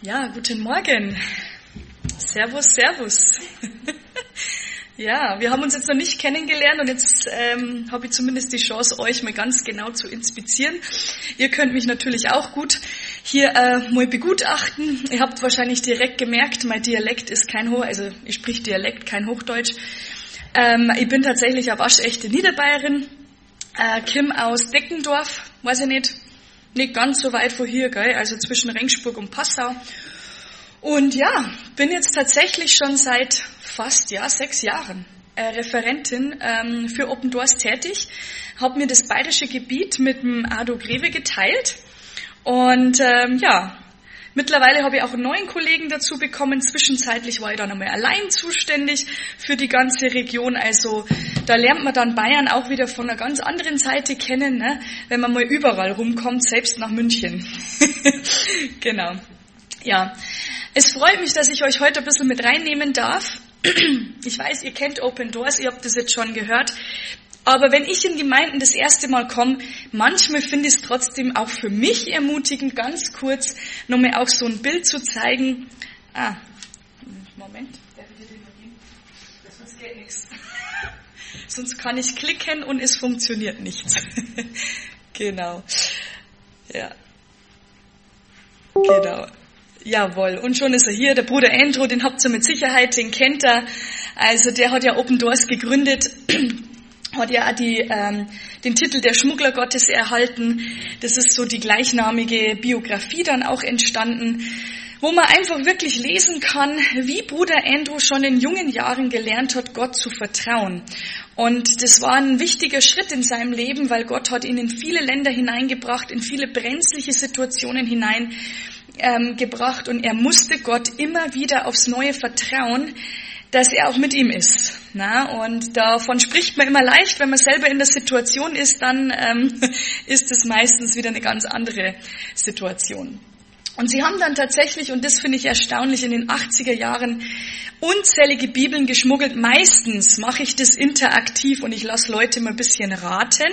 Ja, guten Morgen. Servus, servus. Ja, wir haben uns jetzt noch nicht kennengelernt und jetzt habe ich zumindest die Chance, euch mal ganz genau zu inspizieren. Ihr könnt mich natürlich auch gut hier mal begutachten. Ihr habt wahrscheinlich direkt gemerkt, mein Dialekt ist also ich sprich Dialekt, kein Hochdeutsch. Ich bin tatsächlich eine waschechte Niederbayerin, Kim aus Deckendorf, weiß ich nicht ganz so weit von hier, gell? Also zwischen Regensburg und Passau. Und ja, bin jetzt tatsächlich schon seit fast 6 Jahren Referentin für Open Doors tätig, habe mir das bayerische Gebiet mit dem Ado Greve geteilt und mittlerweile habe ich auch einen neuen Kollegen dazu bekommen. Zwischenzeitlich war ich dann einmal allein zuständig für die ganze Region. Also da lernt man dann Bayern auch wieder von einer ganz anderen Seite kennen, ne? Wenn man mal überall rumkommt, selbst nach München. Genau. Ja, es freut mich, dass ich euch heute ein bisschen mit reinnehmen darf. Ich weiß, ihr kennt Open Doors, ihr habt das jetzt schon gehört. Aber wenn ich in Gemeinden das erste Mal komme, manchmal finde ich es trotzdem auch für mich ermutigend, ganz kurz nochmal auch so ein Bild zu zeigen. Moment, darf ich dir den mal geben? Sonst geht nichts. Sonst kann ich klicken und es funktioniert nichts. Genau. Ja. Genau. Jawohl, und schon ist er hier, der Bruder Andrew, den habt ihr mit Sicherheit, den kennt er. Also der hat ja Open Doors gegründet, hat ja auch den Titel der Schmuggler Gottes erhalten. Das ist so die gleichnamige Biografie dann auch entstanden, wo man einfach wirklich lesen kann, wie Bruder Andrew schon in jungen Jahren gelernt hat, Gott zu vertrauen. Und das war ein wichtiger Schritt in seinem Leben, weil Gott hat ihn in viele Länder hineingebracht, in viele brenzliche Situationen hineingebracht und er musste Gott immer wieder aufs Neue vertrauen, dass er auch mit ihm ist. Und davon spricht man immer leicht, wenn man selber in der Situation ist, dann ist es meistens wieder eine ganz andere Situation. Und sie haben dann tatsächlich, und das finde ich erstaunlich, in den 80er Jahren unzählige Bibeln geschmuggelt. Meistens mache ich das interaktiv und ich lasse Leute mal ein bisschen raten,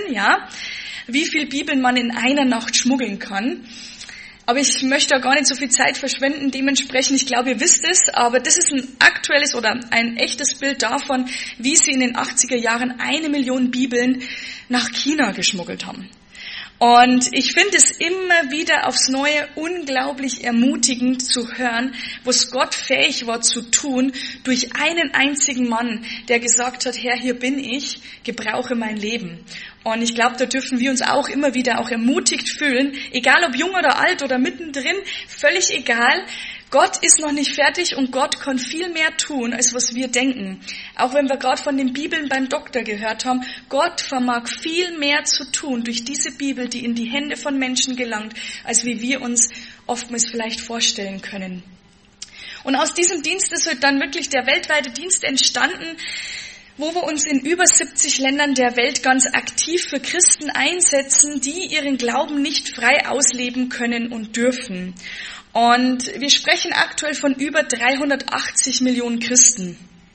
wie viel Bibeln man in einer Nacht schmuggeln kann. Aber ich möchte da gar nicht so viel Zeit verschwenden. Dementsprechend, ich glaube, ihr wisst es, aber das ist ein aktuelles oder ein echtes Bild davon, wie sie in den 80er Jahren 1 Million Bibeln nach China geschmuggelt haben. Und ich finde es immer wieder aufs Neue unglaublich ermutigend zu hören, was Gott fähig war zu tun durch einen einzigen Mann, der gesagt hat, Herr, hier bin ich, gebrauche mein Leben. Und ich glaube, da dürfen wir uns auch immer wieder auch ermutigt fühlen, egal ob jung oder alt oder mittendrin, völlig egal. Gott ist noch nicht fertig und Gott kann viel mehr tun, als was wir denken. Auch wenn wir gerade von den Bibeln beim Doktor gehört haben, Gott vermag viel mehr zu tun durch diese Bibel, die in die Hände von Menschen gelangt, als wie wir uns oftmals vielleicht vorstellen können. Und aus diesem Dienst ist halt dann wirklich der weltweite Dienst entstanden, wo wir uns in über 70 Ländern der Welt ganz aktiv für Christen einsetzen, die ihren Glauben nicht frei ausleben können und dürfen. Und wir sprechen aktuell von über 380 Millionen Christen.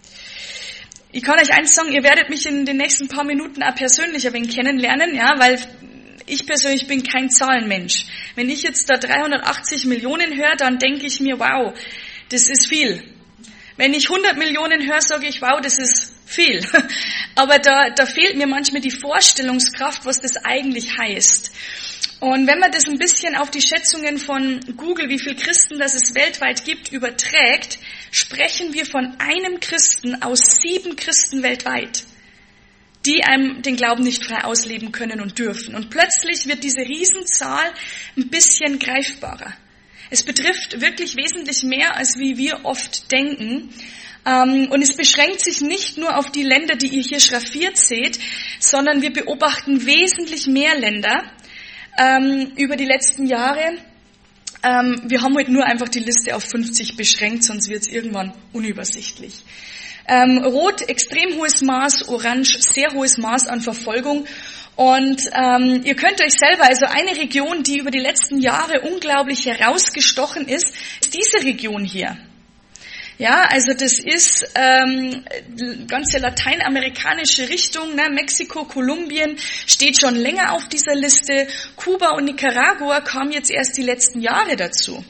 Ich kann euch eins sagen, ihr werdet mich in den nächsten paar Minuten auch persönlich ein wenig kennenlernen, weil ich persönlich bin kein Zahlenmensch. Wenn ich jetzt da 380 Millionen höre, dann denke ich mir, wow, das ist viel. Wenn ich 100 Millionen höre, sage ich, wow, das ist viel. Aber da fehlt mir manchmal die Vorstellungskraft, was das eigentlich heißt. Und wenn man das ein bisschen auf die Schätzungen von Google, wie viele Christen das es weltweit gibt, überträgt, sprechen wir von einem Christen aus 7 Christen weltweit, die einem den Glauben nicht frei ausleben können und dürfen. Und plötzlich wird diese Riesenzahl ein bisschen greifbarer. Es betrifft wirklich wesentlich mehr, als wie wir oft denken. Und es beschränkt sich nicht nur auf die Länder, die ihr hier schraffiert seht, sondern wir beobachten wesentlich mehr Länder über die letzten Jahre. Wir haben heute nur einfach die Liste auf 50 beschränkt, sonst wird es irgendwann unübersichtlich. Rot, extrem hohes Maß, orange, sehr hohes Maß an Verfolgung. Und ihr könnt euch selber, also eine Region, die über die letzten Jahre unglaublich herausgestochen ist diese Region hier. Ja, also das ist ganze lateinamerikanische Richtung, Mexiko, Kolumbien steht schon länger auf dieser Liste. Kuba und Nicaragua kamen jetzt erst die letzten Jahre dazu.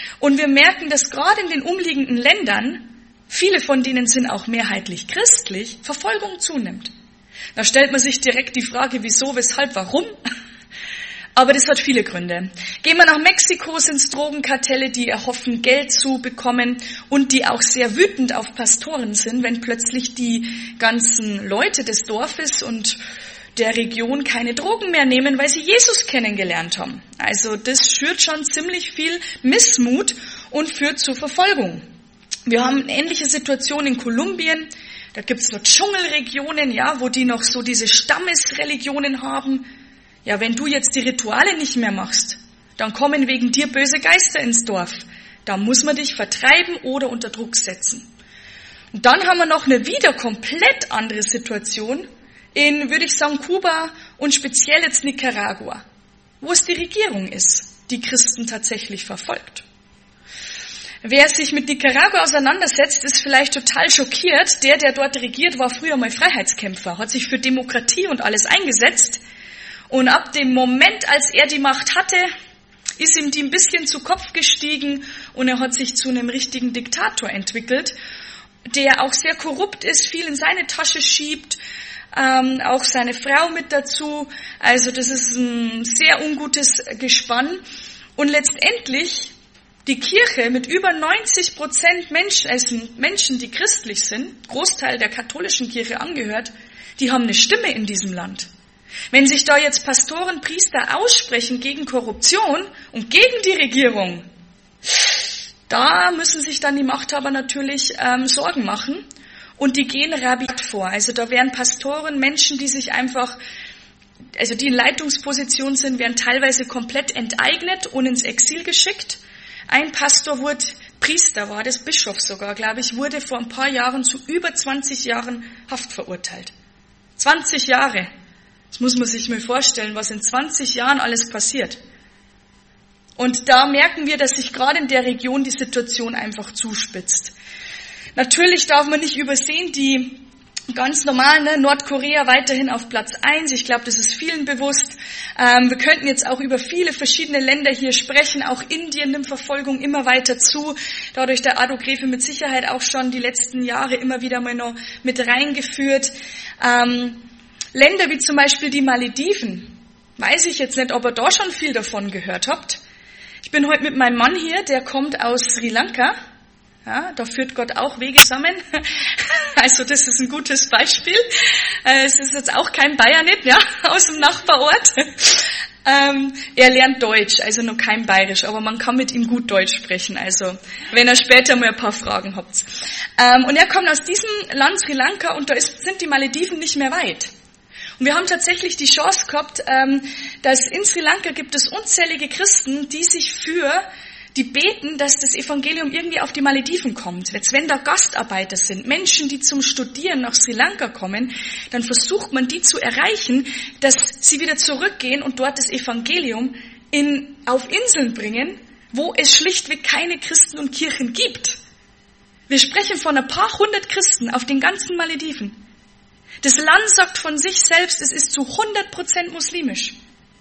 Und wir merken, dass gerade in den umliegenden Ländern, viele von denen sind auch mehrheitlich christlich, Verfolgung zunimmt. Da stellt man sich direkt die Frage, wieso, weshalb, warum? Aber das hat viele Gründe. Gehen wir nach Mexiko, sind es Drogenkartelle, die erhoffen, Geld zu bekommen und die auch sehr wütend auf Pastoren sind, wenn plötzlich die ganzen Leute des Dorfes und der Region keine Drogen mehr nehmen, weil sie Jesus kennengelernt haben. Also das schürt schon ziemlich viel Missmut und führt zu Verfolgung. Wir haben eine ähnliche Situation in Kolumbien. Da gibt's noch Dschungelregionen, ja, wo die noch so diese Stammesreligionen haben. Ja, wenn du jetzt die Rituale nicht mehr machst, dann kommen wegen dir böse Geister ins Dorf. Da muss man dich vertreiben oder unter Druck setzen. Und dann haben wir noch eine wieder komplett andere Situation in, würde ich sagen, Kuba und speziell jetzt Nicaragua, wo es die Regierung ist, die Christen tatsächlich verfolgt. Wer sich mit Nicaragua auseinandersetzt, ist vielleicht total schockiert. Der dort regiert, war früher mal Freiheitskämpfer, hat sich für Demokratie und alles eingesetzt. Und ab dem Moment, als er die Macht hatte, ist ihm die ein bisschen zu Kopf gestiegen und er hat sich zu einem richtigen Diktator entwickelt, der auch sehr korrupt ist, viel in seine Tasche schiebt, auch seine Frau mit dazu. Also das ist ein sehr ungutes Gespann. Und letztendlich die Kirche mit über 90% Menschen, die christlich sind, Großteil der katholischen Kirche angehört, die haben eine Stimme in diesem Land. Wenn sich da jetzt Pastoren, Priester aussprechen gegen Korruption und gegen die Regierung, da müssen sich dann die Machthaber natürlich Sorgen machen und die gehen rabiat vor. Also da werden Pastoren, Menschen, die sich einfach, also die in Leitungsposition sind, werden teilweise komplett enteignet und ins Exil geschickt. Ein Pastor Priester war das, Bischof sogar, glaube ich, wurde vor ein paar Jahren zu über 20 Jahren Haft verurteilt. 20 Jahre. Das muss man sich mal vorstellen, was in 20 Jahren alles passiert. Und da merken wir, dass sich gerade in der Region die Situation einfach zuspitzt. Natürlich darf man nicht übersehen, die ganz normal, Nordkorea weiterhin auf Platz 1. Ich glaube, das ist vielen bewusst. Wir könnten jetzt auch über viele verschiedene Länder hier sprechen. Auch Indien nimmt Verfolgung immer weiter zu. Dadurch der Ado Grefe mit Sicherheit auch schon die letzten Jahre immer wieder mal noch mit reingeführt. Länder wie zum Beispiel die Malediven. Weiß ich jetzt nicht, ob ihr da schon viel davon gehört habt. Ich bin heute mit meinem Mann hier, der kommt aus Sri Lanka. Ja, da führt Gott auch Wege zusammen. Also das ist ein gutes Beispiel. Es ist jetzt auch kein Bayernit, ja, aus dem Nachbarort. Er lernt Deutsch, also noch kein Bayerisch, aber man kann mit ihm gut Deutsch sprechen, also wenn ihr später mal ein paar Fragen habt. Und er kommt aus diesem Land Sri Lanka und da sind die Malediven nicht mehr weit. Und wir haben tatsächlich die Chance gehabt, dass in Sri Lanka gibt es unzählige Christen, die beten, dass das Evangelium irgendwie auf die Malediven kommt. Jetzt, wenn da Gastarbeiter sind, Menschen, die zum Studieren nach Sri Lanka kommen, dann versucht man, die zu erreichen, dass sie wieder zurückgehen und dort das Evangelium auf Inseln bringen, wo es schlichtweg keine Christen und Kirchen gibt. Wir sprechen von ein paar hundert Christen auf den ganzen Malediven. Das Land sagt von sich selbst, es ist zu 100% muslimisch.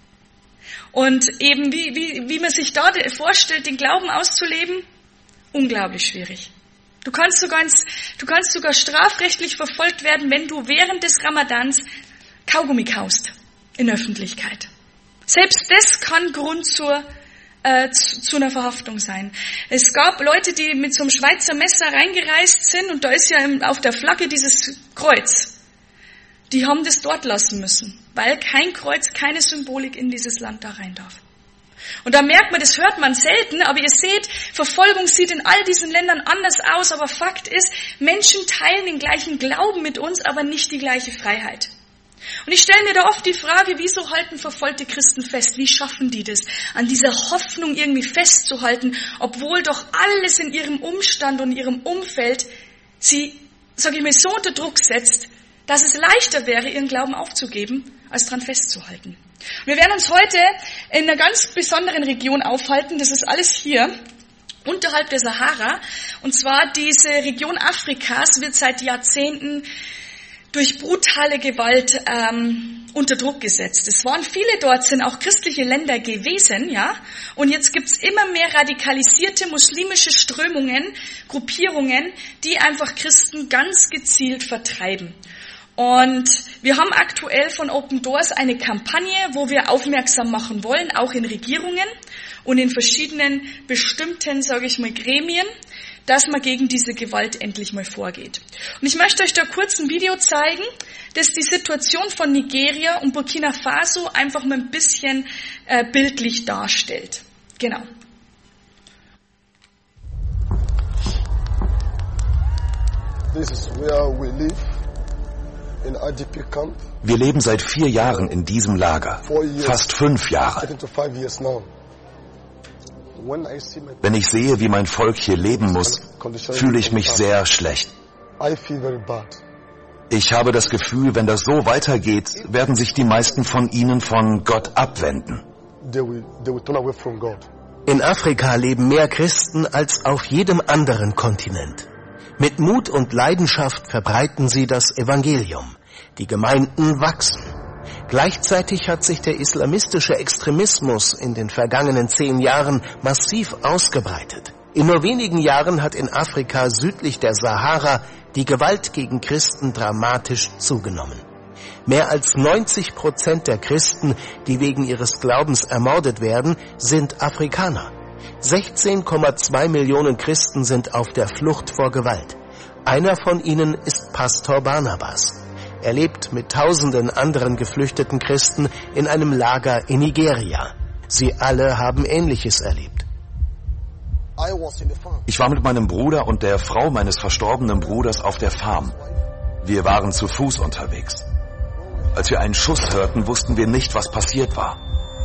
Und eben, wie man sich da vorstellt, den Glauben auszuleben, unglaublich schwierig. Du kannst sogar strafrechtlich verfolgt werden, wenn du während des Ramadans Kaugummi kaust in der Öffentlichkeit. Selbst das kann Grund zu einer Verhaftung sein. Es gab Leute, die mit so einem Schweizer Messer reingereist sind und da ist ja auf der Flagge dieses Kreuz. Die haben das dort lassen müssen, weil kein Kreuz, keine Symbolik in dieses Land da rein darf. Und da merkt man, das hört man selten, aber ihr seht, Verfolgung sieht in all diesen Ländern anders aus, aber Fakt ist, Menschen teilen den gleichen Glauben mit uns, aber nicht die gleiche Freiheit. Und ich stelle mir da oft die Frage, wieso halten verfolgte Christen fest? Wie schaffen die das, an dieser Hoffnung irgendwie festzuhalten, obwohl doch alles in ihrem Umstand und ihrem Umfeld sie, sage ich mal, so unter Druck setzt, dass es leichter wäre, ihren Glauben aufzugeben, als daran festzuhalten. Wir werden uns heute in einer ganz besonderen Region aufhalten. Das ist alles hier, unterhalb der Sahara. Und zwar diese Region Afrikas wird seit Jahrzehnten durch brutale Gewalt unter Druck gesetzt. Es waren viele dort, sind auch christliche Länder gewesen, ja. Und jetzt gibt's immer mehr radikalisierte muslimische Strömungen, Gruppierungen, die einfach Christen ganz gezielt vertreiben. Und wir haben aktuell von Open Doors eine Kampagne, wo wir aufmerksam machen wollen, auch in Regierungen und in verschiedenen bestimmten, sage ich mal, Gremien, dass man gegen diese Gewalt endlich mal vorgeht. Und ich möchte euch da kurz ein Video zeigen, das die Situation von Nigeria und Burkina Faso einfach mal ein bisschen bildlich darstellt. Genau. This is where we live. Wir leben seit 4 Jahren in diesem Lager, fast 5 Jahre. Wenn ich sehe, wie mein Volk hier leben muss, fühle ich mich sehr schlecht. Ich habe das Gefühl, wenn das so weitergeht, werden sich die meisten von ihnen von Gott abwenden. In Afrika leben mehr Christen als auf jedem anderen Kontinent. Mit Mut und Leidenschaft verbreiten sie das Evangelium. Die Gemeinden wachsen. Gleichzeitig hat sich der islamistische Extremismus in den vergangenen 10 Jahren massiv ausgebreitet. In nur wenigen Jahren hat in Afrika südlich der Sahara die Gewalt gegen Christen dramatisch zugenommen. Mehr als 90% der Christen, die wegen ihres Glaubens ermordet werden, sind Afrikaner. 16,2 Millionen Christen sind auf der Flucht vor Gewalt. Einer von ihnen ist Pastor Barnabas. Er lebt mit tausenden anderen geflüchteten Christen in einem Lager in Nigeria. Sie alle haben Ähnliches erlebt. Ich war mit meinem Bruder und der Frau meines verstorbenen Bruders auf der Farm. Wir waren zu Fuß unterwegs. Als wir einen Schuss hörten, wussten wir nicht, was passiert war.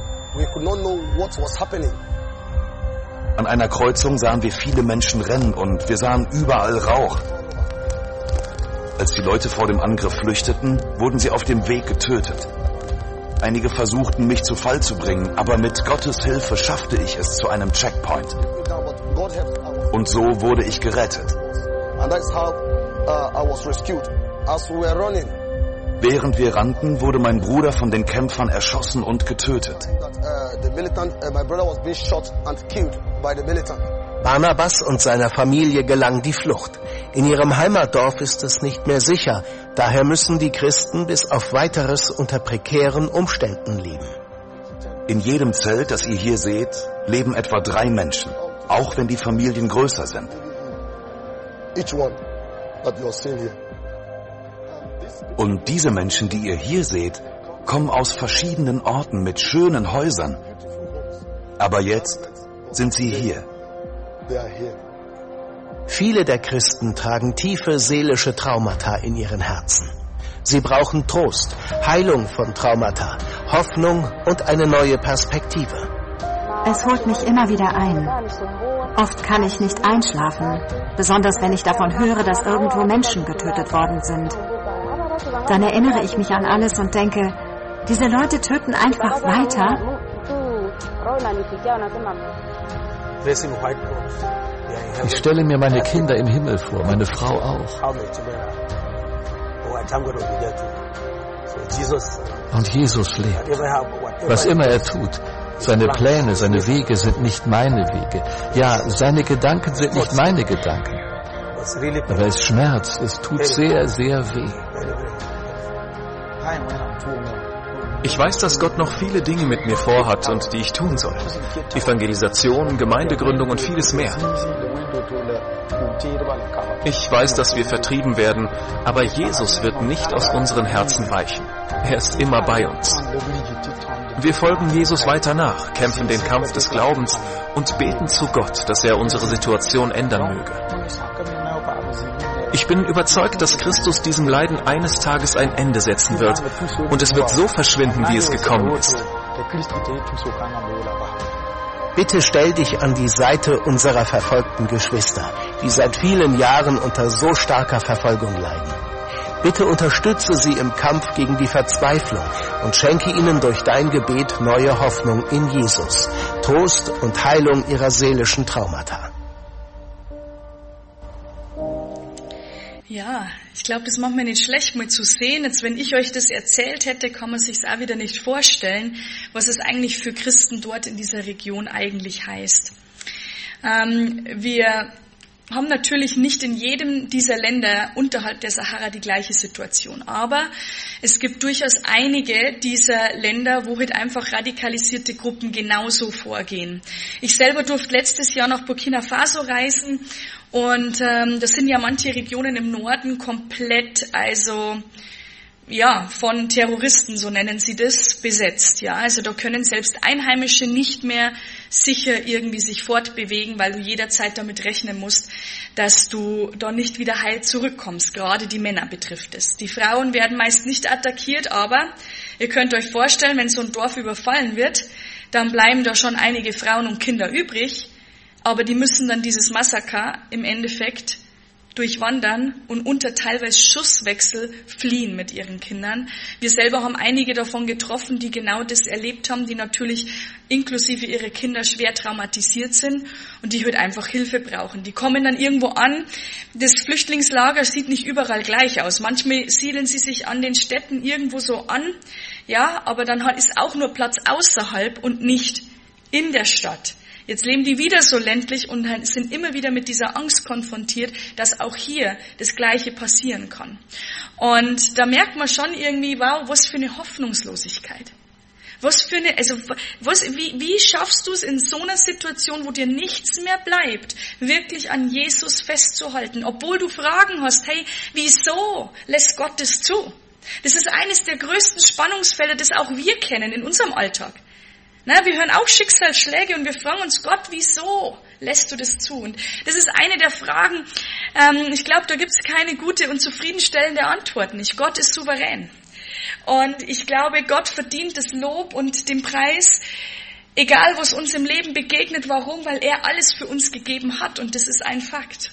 An einer Kreuzung sahen wir viele Menschen rennen und wir sahen überall Rauch. Als die Leute vor dem Angriff flüchteten, wurden sie auf dem Weg getötet. Einige versuchten, mich zu Fall zu bringen, aber mit Gottes Hilfe schaffte ich es zu einem Checkpoint. Und so wurde ich gerettet. Während wir rannten, wurde mein Bruder von den Kämpfern erschossen und getötet. Barnabas und seiner Familie gelang die Flucht. In ihrem Heimatdorf ist es nicht mehr sicher. Daher müssen die Christen bis auf Weiteres unter prekären Umständen leben. In jedem Zelt, das ihr hier seht, leben etwa 3 Menschen, auch wenn die Familien größer sind. Und diese Menschen, die ihr hier seht, kommen aus verschiedenen Orten mit schönen Häusern. Aber jetzt sind sie hier. Viele der Christen tragen tiefe seelische Traumata in ihren Herzen. Sie brauchen Trost, Heilung von Traumata, Hoffnung und eine neue Perspektive. Es holt mich immer wieder ein. Oft kann ich nicht einschlafen, besonders wenn ich davon höre, dass irgendwo Menschen getötet worden sind. Dann erinnere ich mich an alles und denke, diese Leute töten einfach weiter. Ich stelle mir meine Kinder im Himmel vor, meine Frau auch. Und Jesus lebt. Was immer er tut, seine Pläne, seine Wege sind nicht meine Wege. Ja, seine Gedanken sind nicht meine Gedanken. Aber es schmerzt, es tut sehr, sehr weh. Ich weiß, dass Gott noch viele Dinge mit mir vorhat und die ich tun soll. Evangelisation, Gemeindegründung und vieles mehr. Ich weiß, dass wir vertrieben werden, aber Jesus wird nicht aus unseren Herzen weichen. Er ist immer bei uns. Wir folgen Jesus weiter nach, kämpfen den Kampf des Glaubens und beten zu Gott, dass er unsere Situation ändern möge. Ich bin überzeugt, dass Christus diesem Leiden eines Tages ein Ende setzen wird und es wird so verschwinden, wie es gekommen ist. Bitte stell dich an die Seite unserer verfolgten Geschwister, die seit vielen Jahren unter so starker Verfolgung leiden. Bitte unterstütze sie im Kampf gegen die Verzweiflung und schenke ihnen durch dein Gebet neue Hoffnung in Jesus, Trost und Heilung ihrer seelischen Traumata. Ja, ich glaube, das macht mir nicht schlecht, mal zu sehen. Jetzt, wenn ich euch das erzählt hätte, kann man sich es auch wieder nicht vorstellen, was es eigentlich für Christen dort in dieser Region eigentlich heißt. Wir haben natürlich nicht in jedem dieser Länder unterhalb der Sahara die gleiche Situation. Aber es gibt durchaus einige dieser Länder, wo halt einfach radikalisierte Gruppen genauso vorgehen. Ich selber durfte letztes Jahr nach Burkina Faso reisen und das sind ja manche Regionen im Norden komplett, also ja, von Terroristen, so nennen sie das, besetzt. Ja, also da können selbst Einheimische nicht mehr sicher irgendwie sich fortbewegen, weil du jederzeit damit rechnen musst, dass du da nicht wieder heil zurückkommst. Gerade die Männer betrifft es. Die Frauen werden meist nicht attackiert, aber ihr könnt euch vorstellen, wenn so ein Dorf überfallen wird, dann bleiben da schon einige Frauen und Kinder übrig, aber die müssen dann dieses Massaker im Endeffekt durchwandern und unter teilweise Schusswechsel fliehen mit ihren Kindern. Wir selber haben einige davon getroffen, die genau das erlebt haben, die natürlich inklusive ihrer Kinder schwer traumatisiert sind und die halt einfach Hilfe brauchen. Die kommen dann irgendwo an. Das Flüchtlingslager sieht nicht überall gleich aus. Manchmal siedeln sie sich an den Städten irgendwo so an, ja, aber dann ist auch nur Platz außerhalb und nicht in der Stadt. Jetzt leben die wieder so ländlich und sind immer wieder mit dieser Angst konfrontiert, dass auch hier das Gleiche passieren kann. Und da merkt man schon irgendwie, wow, was für eine Hoffnungslosigkeit. Wie schaffst du es in so einer Situation, wo dir nichts mehr bleibt, wirklich an Jesus festzuhalten, obwohl du Fragen hast, hey, wieso lässt Gott das zu? Das ist eines der größten Spannungsfelder, das auch wir kennen in unserem Alltag. Na, wir hören auch Schicksalsschläge und wir fragen uns, Gott, wieso lässt du das zu? Und das ist eine der Fragen, ich glaube, da gibt es keine gute und zufriedenstellende Antwort nicht. Gott ist souverän. Und ich glaube, Gott verdient das Lob und den Preis, egal was uns im Leben begegnet. Warum? Weil er alles für uns gegeben hat und das ist ein Fakt.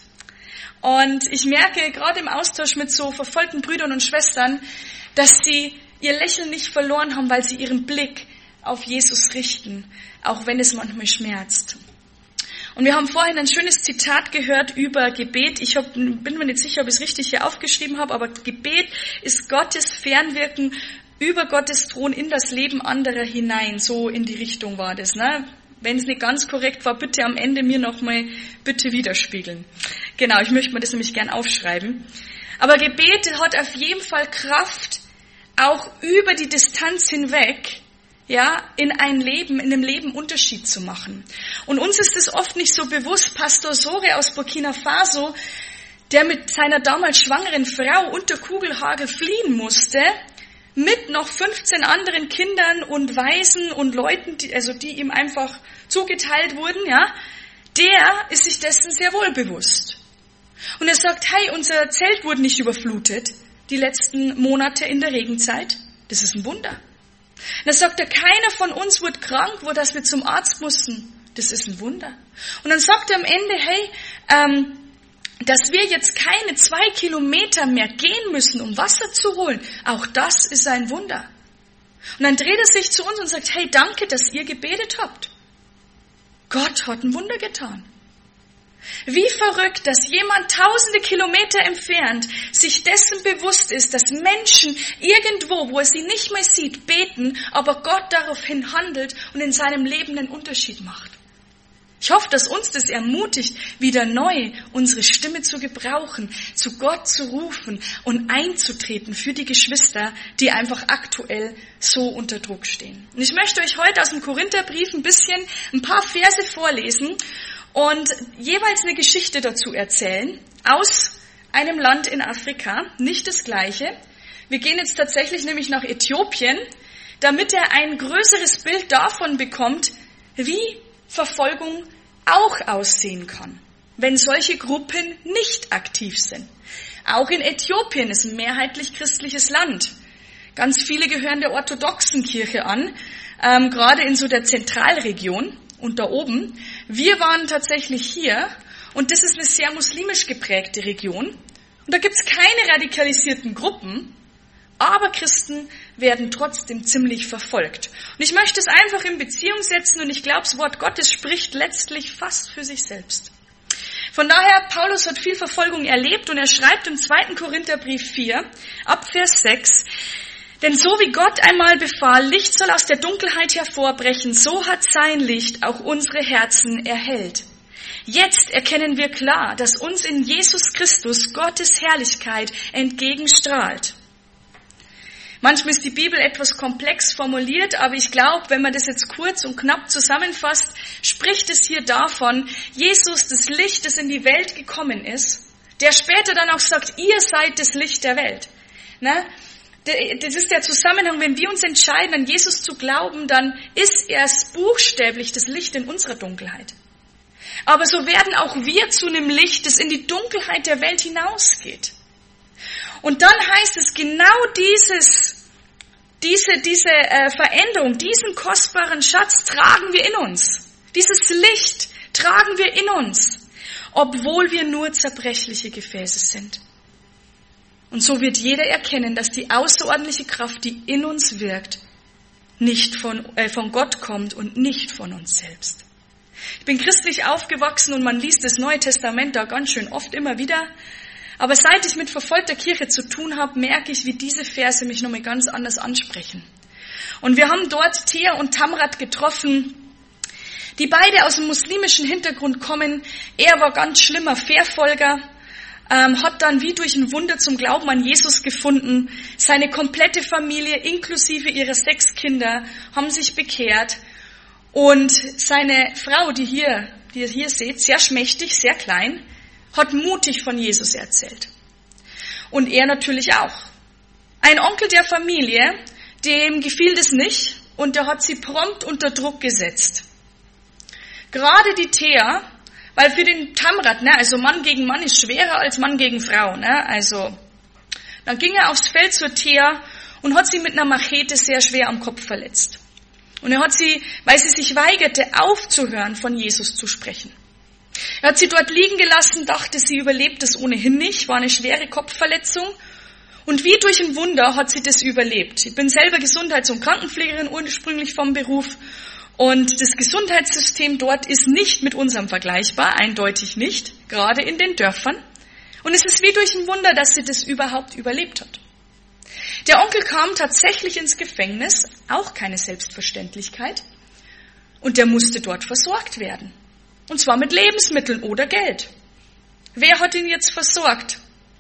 Und ich merke gerade im Austausch mit so verfolgten Brüdern und Schwestern, dass sie ihr Lächeln nicht verloren haben, weil sie ihren Blick auf Jesus richten, auch wenn es manchmal schmerzt. Und wir haben vorhin ein schönes Zitat gehört über Gebet. Ich bin mir nicht sicher, ob ich es richtig hier aufgeschrieben habe, aber Gebet ist Gottes Fernwirken über Gottes Thron in das Leben anderer hinein. So in die Richtung war das. Ne? Wenn es nicht ganz korrekt war, bitte am Ende mir nochmal bitte widerspiegeln. Genau, ich möchte mir das nämlich gern aufschreiben. Aber Gebet hat auf jeden Fall Kraft, auch über die Distanz hinweg, ja, in einem Leben Unterschied zu machen. Und uns ist es oft nicht so bewusst. Pastor Sore aus Burkina Faso, der mit seiner damals schwangeren Frau unter Kugelhagel fliehen musste, mit noch 15 anderen Kindern und Waisen und Leuten, die ihm einfach zugeteilt wurden, ja, der ist sich dessen sehr wohl bewusst. Und er sagt, hey, unser Zelt wurde nicht überflutet, die letzten Monate in der Regenzeit. Das ist ein Wunder. Und dann sagt er, keiner von uns wurde krank, dass wir zum Arzt mussten. Das ist ein Wunder. Und dann sagt er am Ende, hey, dass wir jetzt keine 2 Kilometer mehr gehen müssen, um Wasser zu holen. Auch das ist ein Wunder. Und dann dreht er sich zu uns und sagt, hey, danke, dass ihr gebetet habt. Gott hat ein Wunder getan. Wie verrückt, dass jemand tausende Kilometer entfernt sich dessen bewusst ist, dass Menschen irgendwo, wo er sie nicht mehr sieht, beten, aber Gott daraufhin handelt und in seinem Leben einen Unterschied macht. Ich hoffe, dass uns das ermutigt, wieder neu unsere Stimme zu gebrauchen, zu Gott zu rufen und einzutreten für die Geschwister, die einfach aktuell so unter Druck stehen. Und ich möchte euch heute aus dem Korintherbrief ein paar Verse vorlesen und jeweils eine Geschichte dazu erzählen, aus einem Land in Afrika, nicht das gleiche. Wir gehen jetzt tatsächlich nämlich nach Äthiopien, damit er ein größeres Bild davon bekommt, wie Verfolgung auch aussehen kann, wenn solche Gruppen nicht aktiv sind. Auch in Äthiopien ist ein mehrheitlich christliches Land. Ganz viele gehören der orthodoxen Kirche an, gerade in so der Zentralregion und da oben. Wir waren tatsächlich hier und das ist eine sehr muslimisch geprägte Region. Und da gibt es keine radikalisierten Gruppen, aber Christen werden trotzdem ziemlich verfolgt. Und ich möchte es einfach in Beziehung setzen und ich glaube, das Wort Gottes spricht letztlich fast für sich selbst. Von daher, Paulus hat viel Verfolgung erlebt und er schreibt im 2. Korintherbrief 4, ab Vers 6, denn so wie Gott einmal befahl, Licht soll aus der Dunkelheit hervorbrechen, so hat sein Licht auch unsere Herzen erhellt. Jetzt erkennen wir klar, dass uns in Jesus Christus Gottes Herrlichkeit entgegenstrahlt. Manchmal ist die Bibel etwas komplex formuliert, aber ich glaube, wenn man das jetzt kurz und knapp zusammenfasst, spricht es hier davon, Jesus, das Licht, das in die Welt gekommen ist, der später dann auch sagt, ihr seid das Licht der Welt. Ne? Das ist der Zusammenhang, wenn wir uns entscheiden, an Jesus zu glauben, dann ist er buchstäblich das Licht in unserer Dunkelheit. Aber so werden auch wir zu einem Licht, das in die Dunkelheit der Welt hinausgeht. Und dann heißt es, genau diese Veränderung, diesen kostbaren Schatz tragen wir in uns. Dieses Licht tragen wir in uns, obwohl wir nur zerbrechliche Gefäße sind. Und so wird jeder erkennen, dass die außerordentliche Kraft, die in uns wirkt, nicht von Gott kommt und nicht von uns selbst. Ich bin christlich aufgewachsen und man liest das Neue Testament da ganz schön oft immer wieder. Aber seit ich mit verfolgter Kirche zu tun habe, merke ich, wie diese Verse mich nochmal ganz anders ansprechen. Und wir haben dort Thea und Tamrat getroffen, die beide aus dem muslimischen Hintergrund kommen. Er war ganz schlimmer Verfolger, hat dann wie durch ein Wunder zum Glauben an Jesus gefunden. Seine komplette Familie, inklusive ihrer 6 Kinder, haben sich bekehrt. Und seine Frau, die ihr hier seht, sehr schmächtig, sehr klein, hat mutig von Jesus erzählt. Und er natürlich auch. Ein Onkel der Familie, dem gefiel das nicht und der hat sie prompt unter Druck gesetzt. Gerade die Thea, weil für den Tamrat, also Mann gegen Mann ist schwerer als Mann gegen Frau. Also dann ging er aufs Feld zur Thea und hat sie mit einer Machete sehr schwer am Kopf verletzt. Und er hat sie, weil sie sich weigerte, aufzuhören, von Jesus zu sprechen. Er hat sie dort liegen gelassen, dachte, sie überlebt es ohnehin nicht, war eine schwere Kopfverletzung. Und wie durch ein Wunder hat sie das überlebt. Ich bin selber Gesundheits- und Krankenpflegerin ursprünglich vom Beruf. Und das Gesundheitssystem dort ist nicht mit unserem vergleichbar, eindeutig nicht, gerade in den Dörfern. Und es ist wie durch ein Wunder, dass sie das überhaupt überlebt hat. Der Onkel kam tatsächlich ins Gefängnis, auch keine Selbstverständlichkeit. Und der musste dort versorgt werden. Und zwar mit Lebensmitteln oder Geld. Wer hat ihn jetzt versorgt?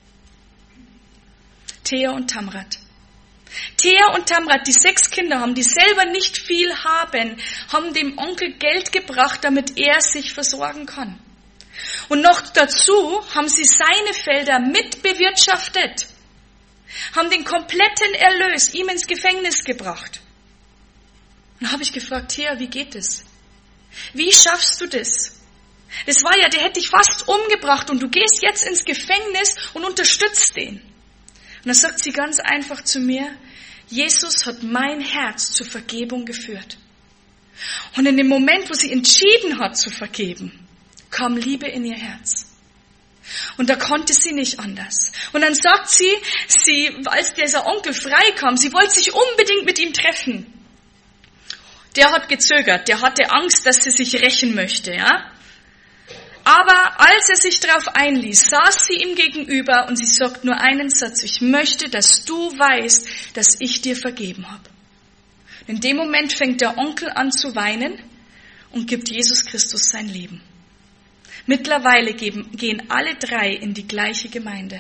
Thea und Tamrat. Thea und Tamrat, die 6 Kinder haben, die selber nicht viel haben, haben dem Onkel Geld gebracht, damit er sich versorgen kann. Und noch dazu haben sie seine Felder mit bewirtschaftet, haben den kompletten Erlös ihm ins Gefängnis gebracht. Und da habe ich gefragt, Thea, wie geht es? Wie schaffst du das? Das war ja, der hätte dich fast umgebracht und du gehst jetzt ins Gefängnis und unterstützt den. Und dann sagt sie ganz einfach zu mir, Jesus hat mein Herz zur Vergebung geführt. Und in dem Moment, wo sie entschieden hat zu vergeben, kam Liebe in ihr Herz. Und da konnte sie nicht anders. Und dann sagt sie, als dieser Onkel freikam, sie wollte sich unbedingt mit ihm treffen. Der hat gezögert, der hatte Angst, dass sie sich rächen möchte, ja. Aber als er sich darauf einließ, saß sie ihm gegenüber und sie sagt nur einen Satz, ich möchte, dass du weißt, dass ich dir vergeben habe. In dem Moment fängt der Onkel an zu weinen und gibt Jesus Christus sein Leben. Mittlerweile gehen alle 3 in die gleiche Gemeinde.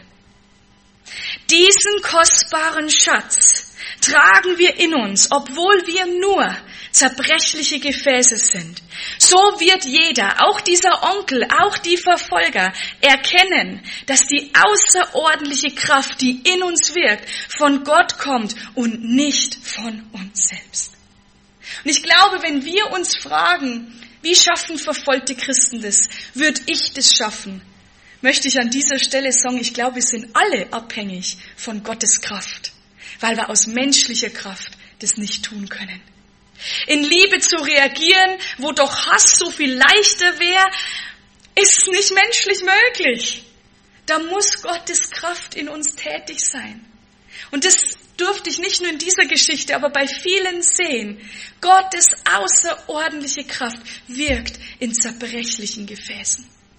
Diesen kostbaren Schatz tragen wir in uns, obwohl wir nur zerbrechliche Gefäße sind. So wird jeder, auch dieser Onkel, auch die Verfolger, erkennen, dass die außerordentliche Kraft, die in uns wirkt, von Gott kommt und nicht von uns selbst. Und ich glaube, wenn wir uns fragen, wie schaffen verfolgte Christen das? Würde ich das schaffen? Möchte ich an dieser Stelle sagen, ich glaube, wir sind alle abhängig von Gottes Kraft, weil wir aus menschlicher Kraft das nicht tun können. In Liebe zu reagieren, wo doch Hass so viel leichter wäre, ist nicht menschlich möglich. Da muss Gottes Kraft in uns tätig sein. Und das durfte ich nicht nur in dieser Geschichte, aber bei vielen sehen. Gottes außerordentliche Kraft wirkt in zerbrechlichen Gefäßen.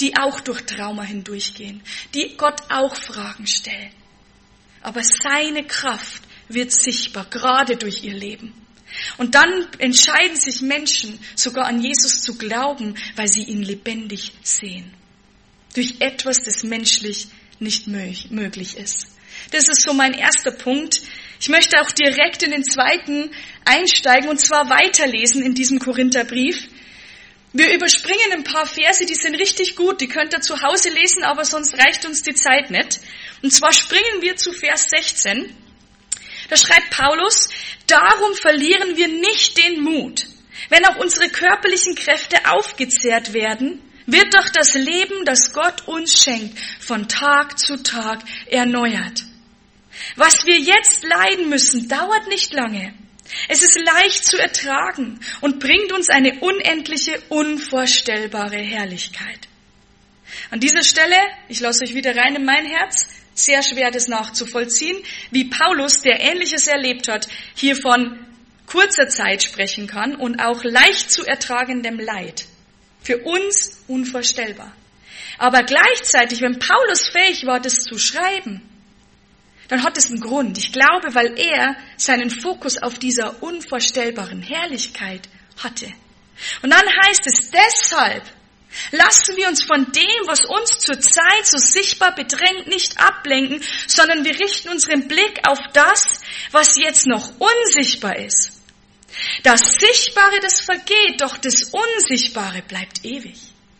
die auch durch Trauma hindurchgehen, die Gott auch Fragen stellen. Aber seine Kraft wird sichtbar, gerade durch ihr Leben. Und dann entscheiden sich Menschen, sogar an Jesus zu glauben, weil sie ihn lebendig sehen. Durch etwas, das menschlich nicht möglich ist. Das ist so mein erster Punkt. Ich möchte auch direkt in den zweiten einsteigen und zwar weiterlesen in diesem Korintherbrief. Wir überspringen ein paar Verse, die sind richtig gut, die könnt ihr zu Hause lesen, aber sonst reicht uns die Zeit nicht. Und zwar springen wir zu Vers 16. Da schreibt Paulus, darum verlieren wir nicht den Mut. Wenn auch unsere körperlichen Kräfte aufgezehrt werden, wird doch das Leben, das Gott uns schenkt, von Tag zu Tag erneuert. Was wir jetzt leiden müssen, dauert nicht lange. Es ist leicht zu ertragen und bringt uns eine unendliche, unvorstellbare Herrlichkeit. An dieser Stelle, ich lasse euch wieder rein in mein Herz, sehr schwer das nachzuvollziehen, wie Paulus, der Ähnliches erlebt hat, hier von kurzer Zeit sprechen kann und auch leicht zu ertragendem Leid. Für uns unvorstellbar. Aber gleichzeitig, wenn Paulus fähig war, das zu schreiben, dann hat es einen Grund. Ich glaube, weil er seinen Fokus auf dieser unvorstellbaren Herrlichkeit hatte. Und dann heißt es, deshalb lassen wir uns von dem, was uns zurzeit so sichtbar bedrängt, nicht ablenken, sondern wir richten unseren Blick auf das, was jetzt noch unsichtbar ist. Das Sichtbare, das vergeht, doch das Unsichtbare bleibt ewig.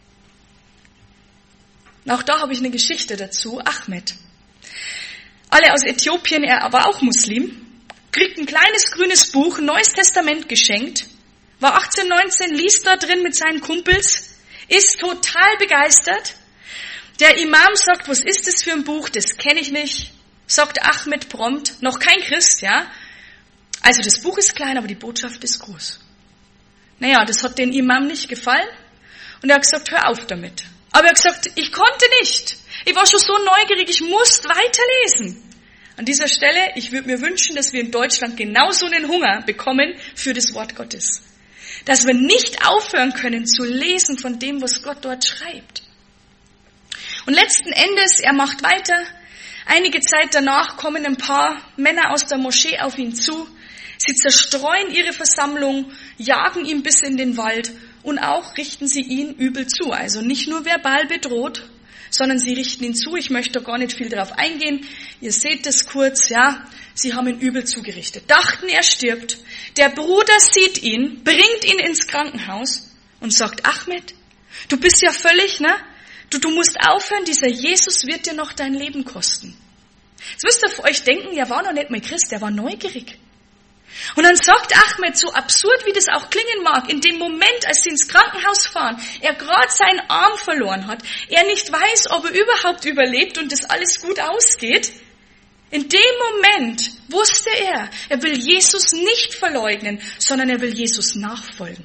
Auch da habe ich eine Geschichte dazu. Ahmed. Alle aus Äthiopien, er war auch Muslim, kriegt ein kleines grünes Buch, Neues Testament geschenkt, war 18, 19, liest da drin mit seinen Kumpels, ist total begeistert. Der Imam sagt, was ist das für ein Buch, das kenne ich nicht, sagt Ahmed prompt, noch kein Christ, ja. Also das Buch ist klein, aber die Botschaft ist groß. Naja, das hat den Imam nicht gefallen und er hat gesagt, hör auf damit. Aber er hat gesagt, ich konnte nicht. Ich war schon so neugierig, ich musste weiterlesen. An dieser Stelle, ich würde mir wünschen, dass wir in Deutschland genauso einen Hunger bekommen für das Wort Gottes. Dass wir nicht aufhören können zu lesen von dem, was Gott dort schreibt. Und letzten Endes, er macht weiter. Einige Zeit danach kommen ein paar Männer aus der Moschee auf ihn zu. Sie zerstreuen ihre Versammlung, jagen ihn bis in den Wald und auch richten sie ihn übel zu. Also nicht nur verbal bedroht, sondern sie richten ihn zu. Ich möchte gar nicht viel darauf eingehen. Ihr seht es kurz, ja. Sie haben ihn übel zugerichtet. Dachten, er stirbt. Der Bruder sieht ihn, bringt ihn ins Krankenhaus und sagt, Ahmed, du bist ja völlig, ne? Du musst aufhören, dieser Jesus wird dir noch dein Leben kosten. Jetzt müsst ihr für euch denken, er war noch nicht mal Christ, er war neugierig. Und dann sagt Ahmed, so absurd wie das auch klingen mag, in dem Moment, als sie ins Krankenhaus fahren, er gerade seinen Arm verloren hat, er nicht weiß, ob er überhaupt überlebt und das alles gut ausgeht, in dem Moment wusste er will Jesus nicht verleugnen, sondern er will Jesus nachfolgen.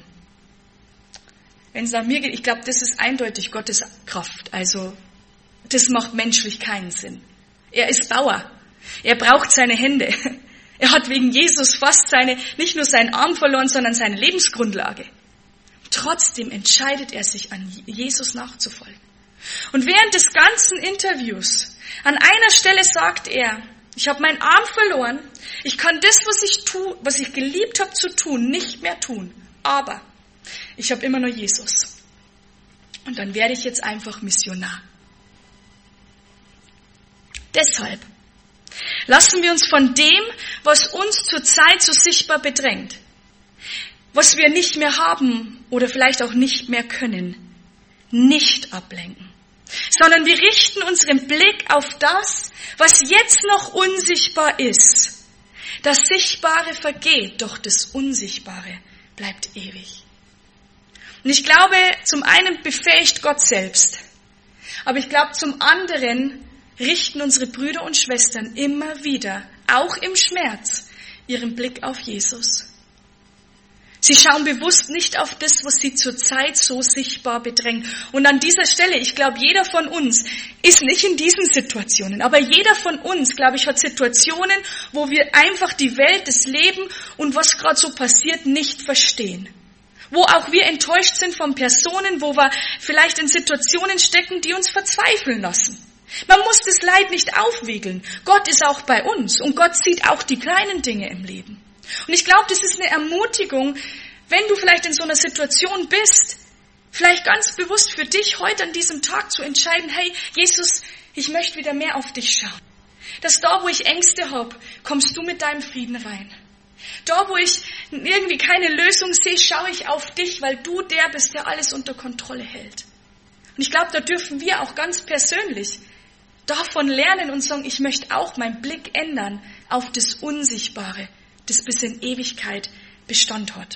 Wenn es nach mir geht, ich glaube, das ist eindeutig Gottes Kraft. Also, das macht menschlich keinen Sinn. Er ist Bauer. Er braucht seine Hände. Er hat wegen Jesus fast nicht nur seinen Arm verloren, sondern seine Lebensgrundlage. Trotzdem entscheidet er sich, an Jesus nachzufolgen. Und während des ganzen Interviews, an einer Stelle sagt er, ich habe meinen Arm verloren, ich kann das, was ich geliebt habe zu tun, nicht mehr tun. Aber ich habe immer noch Jesus. Und dann werde ich jetzt einfach Missionar. Deshalb lassen wir uns von dem, was uns zurzeit so sichtbar bedrängt, was wir nicht mehr haben oder vielleicht auch nicht mehr können, nicht ablenken, sondern wir richten unseren Blick auf das, was jetzt noch unsichtbar ist. Das Sichtbare vergeht, doch das Unsichtbare bleibt ewig. Und ich glaube, zum einen befähigt Gott selbst, aber ich glaube, zum anderen richten unsere Brüder und Schwestern immer wieder, auch im Schmerz, ihren Blick auf Jesus. Sie schauen bewusst nicht auf das, was sie zurzeit so sichtbar bedrängt. Und an dieser Stelle, ich glaube, jeder von uns ist nicht in diesen Situationen, aber jeder von uns, glaube ich, hat Situationen, wo wir einfach die Welt, das Leben und was gerade so passiert nicht verstehen. Wo auch wir enttäuscht sind von Personen, wo wir vielleicht in Situationen stecken, die uns verzweifeln lassen. Man muss das Leid nicht aufwiegeln. Gott ist auch bei uns und Gott sieht auch die kleinen Dinge im Leben. Und ich glaube, das ist eine Ermutigung, wenn du vielleicht in so einer Situation bist, vielleicht ganz bewusst für dich heute an diesem Tag zu entscheiden, hey, Jesus, ich möchte wieder mehr auf dich schauen. Dass da, wo ich Ängste habe, kommst du mit deinem Frieden rein. Da, wo ich irgendwie keine Lösung sehe, schaue ich auf dich, weil du der bist, der alles unter Kontrolle hält. Und ich glaube, da dürfen wir auch ganz persönlich davon lernen und sagen, ich möchte auch meinen Blick ändern auf das Unsichtbare, das bis in Ewigkeit Bestand hat.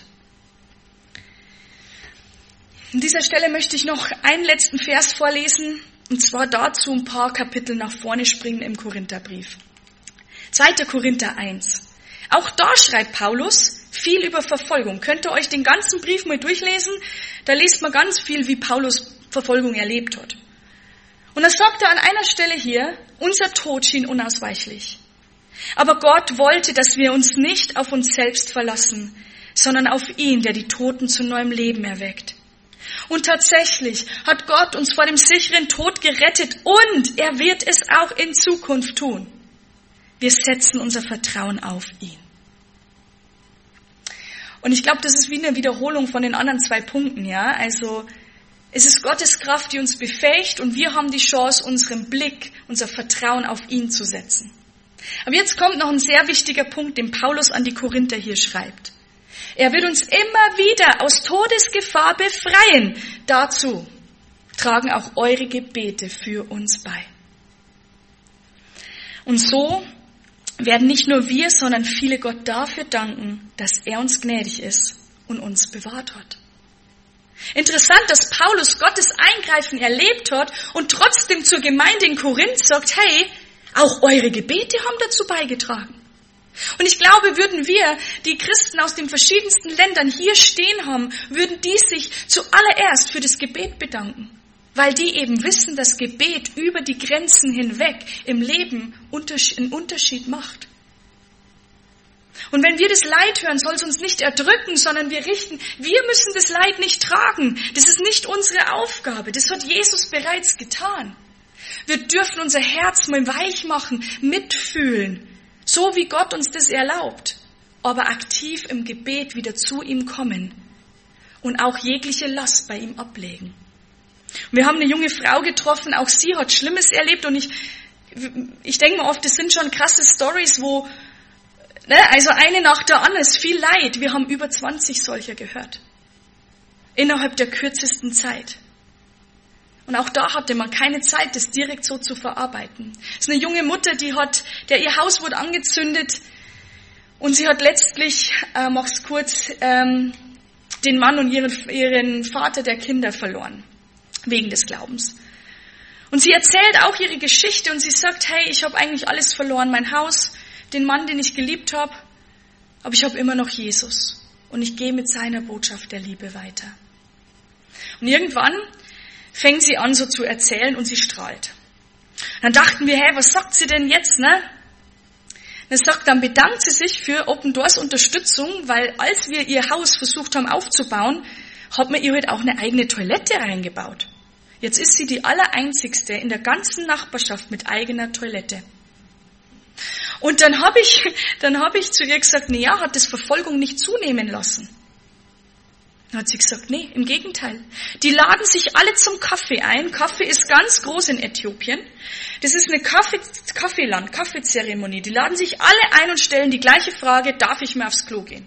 An dieser Stelle möchte ich noch einen letzten Vers vorlesen, und zwar dazu ein paar Kapitel nach vorne springen im Korintherbrief. 2. Korinther 1. Auch da schreibt Paulus viel über Verfolgung. Könnt ihr euch den ganzen Brief mal durchlesen? Da liest man ganz viel, wie Paulus Verfolgung erlebt hat. Und da sagt er an einer Stelle hier, unser Tod schien unausweichlich. Aber Gott wollte, dass wir uns nicht auf uns selbst verlassen, sondern auf ihn, der die Toten zu neuem Leben erweckt. Und tatsächlich hat Gott uns vor dem sicheren Tod gerettet und er wird es auch in Zukunft tun. Wir setzen unser Vertrauen auf ihn. Und ich glaube, das ist wie eine Wiederholung von den anderen 2 Punkten, ja. Also, es ist Gottes Kraft, die uns befähigt und wir haben die Chance, unseren Blick, unser Vertrauen auf ihn zu setzen. Aber jetzt kommt noch ein sehr wichtiger Punkt, den Paulus an die Korinther hier schreibt. Er wird uns immer wieder aus Todesgefahr befreien. Dazu tragen auch eure Gebete für uns bei. Und so werden nicht nur wir, sondern viele Gott dafür danken, dass er uns gnädig ist und uns bewahrt hat. Interessant, dass Paulus Gottes Eingreifen erlebt hat und trotzdem zur Gemeinde in Korinth sagt, hey, auch eure Gebete haben dazu beigetragen. Und ich glaube, würden wir, die Christen aus den verschiedensten Ländern hier stehen haben, würden die sich zuallererst für das Gebet bedanken. Weil die eben wissen, dass Gebet über die Grenzen hinweg im Leben einen Unterschied macht. Und wenn wir das Leid hören, soll es uns nicht erdrücken, sondern wir müssen das Leid nicht tragen. Das ist nicht unsere Aufgabe. Das hat Jesus bereits getan. Wir dürfen unser Herz mal weich machen, mitfühlen, so wie Gott uns das erlaubt, aber aktiv im Gebet wieder zu ihm kommen und auch jegliche Last bei ihm ablegen. Wir haben eine junge Frau getroffen, auch sie hat Schlimmes erlebt und ich denke mir oft, das sind schon krasse Storys, wo, also eine nach der anderen ist viel Leid. Wir haben über 20 solcher gehört. Innerhalb der kürzesten Zeit. Und auch da hatte man keine Zeit, das direkt so zu verarbeiten. Es ist eine junge Mutter, der ihr Haus wurde angezündet und sie hat letztlich, mach's kurz, den Mann und ihren Vater der Kinder verloren. Wegen des Glaubens. Und sie erzählt auch ihre Geschichte und sie sagt, hey, ich habe eigentlich alles verloren, mein Haus, den Mann, den ich geliebt habe, aber ich habe immer noch Jesus und ich gehe mit seiner Botschaft der Liebe weiter. Und irgendwann fängt sie an so zu erzählen und sie strahlt. Und dann dachten wir, hey, was sagt sie denn jetzt, ne? Dann bedankt sie sich für Open Doors Unterstützung, weil als wir ihr Haus versucht haben aufzubauen, hat man ihr halt auch eine eigene Toilette reingebaut. Jetzt ist sie die allereinzigste in der ganzen Nachbarschaft mit eigener Toilette. Und dann habe ich zu ihr gesagt, hat das Verfolgung nicht zunehmen lassen. Dann hat sie gesagt, nee, im Gegenteil. Die laden sich alle zum Kaffee ein. Kaffee ist ganz groß in Äthiopien. Das ist eine Kaffeeland, Kaffeezeremonie. Die laden sich alle ein und stellen die gleiche Frage, darf ich mal aufs Klo gehen?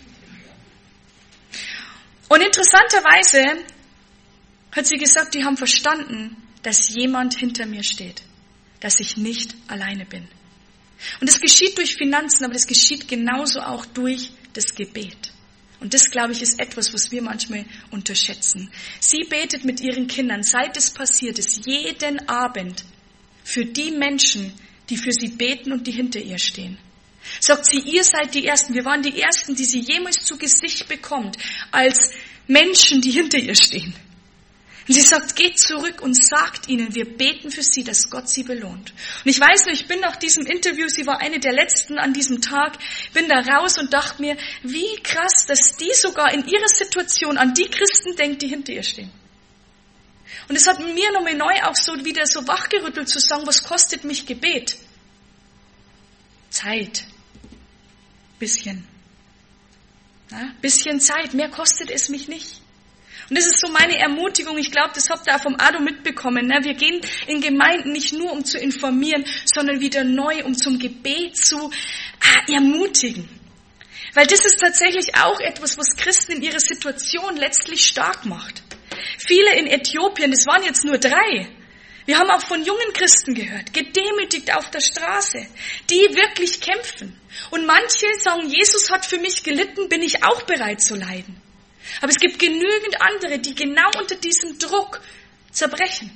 Und interessanterweise hat sie gesagt, die haben verstanden, dass jemand hinter mir steht, dass ich nicht alleine bin. Und das geschieht durch Finanzen, aber das geschieht genauso auch durch das Gebet. Und das, glaube ich, ist etwas, was wir manchmal unterschätzen. Sie betet mit ihren Kindern, seit es passiert ist, jeden Abend für die Menschen, die für sie beten und die hinter ihr stehen. Sagt sie, ihr seid die Ersten, wir waren die Ersten, die sie jemals zu Gesicht bekommt, als Menschen, die hinter ihr stehen. Und sie sagt, geht zurück und sagt ihnen, wir beten für sie, dass Gott sie belohnt. Und ich weiß noch, ich bin nach diesem Interview, sie war eine der letzten an diesem Tag, bin da raus und dachte mir, wie krass, dass die sogar in ihrer Situation an die Christen denkt, die hinter ihr stehen. Und es hat mir nochmal neu auch so wieder so wachgerüttelt zu sagen, was kostet mich Gebet? Zeit. Bisschen. Bisschen Zeit, mehr kostet es mich nicht. Und das ist so meine Ermutigung. Ich glaube, das habt ihr auch vom Ado mitbekommen. Wir gehen in Gemeinden nicht nur, um zu informieren, sondern wieder neu, um zum Gebet zu ermutigen. Weil das ist tatsächlich auch etwas, was Christen in ihrer Situation letztlich stark macht. Viele in Äthiopien, das waren jetzt nur 3. Wir haben auch von jungen Christen gehört, gedemütigt auf der Straße, die wirklich kämpfen. Und manche sagen, Jesus hat für mich gelitten, bin ich auch bereit zu leiden. Aber es gibt genügend andere, die genau unter diesem Druck zerbrechen.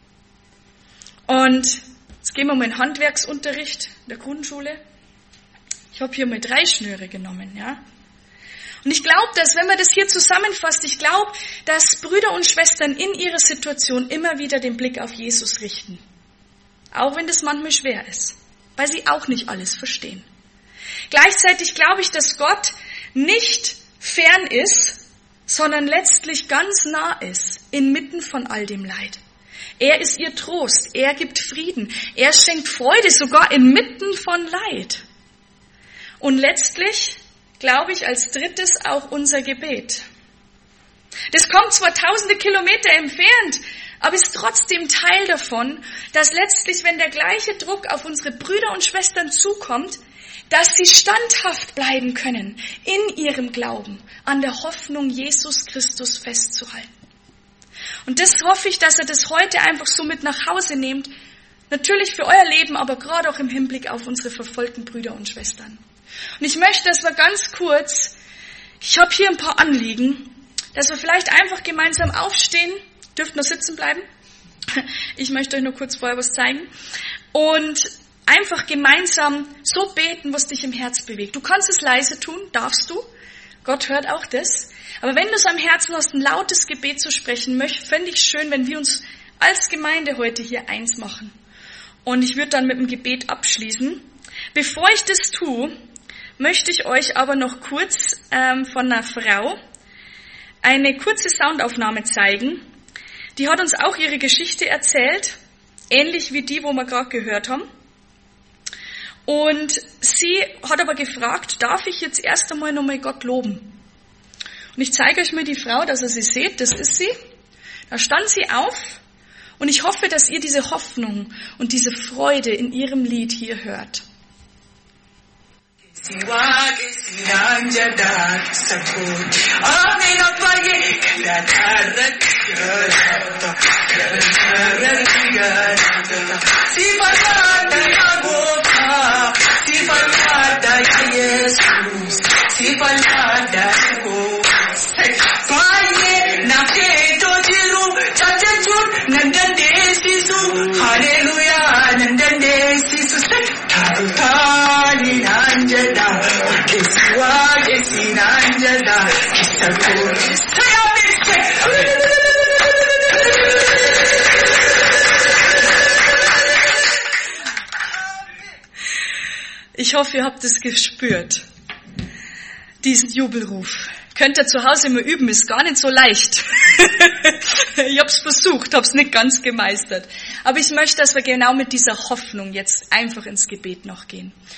Und jetzt gehen wir mal in den Handwerksunterricht der Grundschule. Ich habe hier mal 3 Schnüre genommen, ja. Und ich glaube, dass, wenn man das hier zusammenfasst, ich glaube, dass Brüder und Schwestern in ihrer Situation immer wieder den Blick auf Jesus richten. Auch wenn das manchmal schwer ist, weil sie auch nicht alles verstehen. Gleichzeitig glaube ich, dass Gott nicht fern ist, sondern letztlich ganz nah ist, inmitten von all dem Leid. Er ist ihr Trost, er gibt Frieden, er schenkt Freude, sogar inmitten von Leid. Und letztlich glaube ich als drittes auch unser Gebet. Das kommt zwar tausende Kilometer entfernt, aber ist trotzdem Teil davon, dass letztlich, wenn der gleiche Druck auf unsere Brüder und Schwestern zukommt, dass sie standhaft bleiben können in ihrem Glauben, an der Hoffnung, Jesus Christus festzuhalten. Und das hoffe ich, dass ihr das heute einfach so mit nach Hause nehmt, natürlich für euer Leben, aber gerade auch im Hinblick auf unsere verfolgten Brüder und Schwestern. Und ich möchte, dass wir ganz kurz, ich habe hier ein paar Anliegen, dass wir vielleicht einfach gemeinsam aufstehen, dürft nur sitzen bleiben. Ich möchte euch nur kurz vorher was zeigen. Und einfach gemeinsam so beten, was dich im Herz bewegt. Du kannst es leise tun, darfst du. Gott hört auch das. Aber wenn du es am Herzen hast, ein lautes Gebet zu sprechen, fände ich schön, wenn wir uns als Gemeinde heute hier eins machen. Und ich würde dann mit dem Gebet abschließen. Bevor ich das tue, möchte ich euch aber noch kurz von einer Frau eine kurze Soundaufnahme zeigen. Die hat uns auch ihre Geschichte erzählt, ähnlich wie die, wo wir gerade gehört haben. Und sie hat aber gefragt, darf ich jetzt erst einmal nochmal Gott loben? Und ich zeige euch mal die Frau, dass ihr sie seht, das ist sie. Da stand sie auf und ich hoffe, dass ihr diese Hoffnung und diese Freude in ihrem Lied hier hört. Ich hoffe, ihr habt es gespürt, diesen Jubelruf. Könnt ihr zu Hause immer üben, ist gar nicht so leicht. Ich habe es versucht, habe es nicht ganz gemeistert. Aber ich möchte, dass wir genau mit dieser Hoffnung jetzt einfach ins Gebet noch gehen.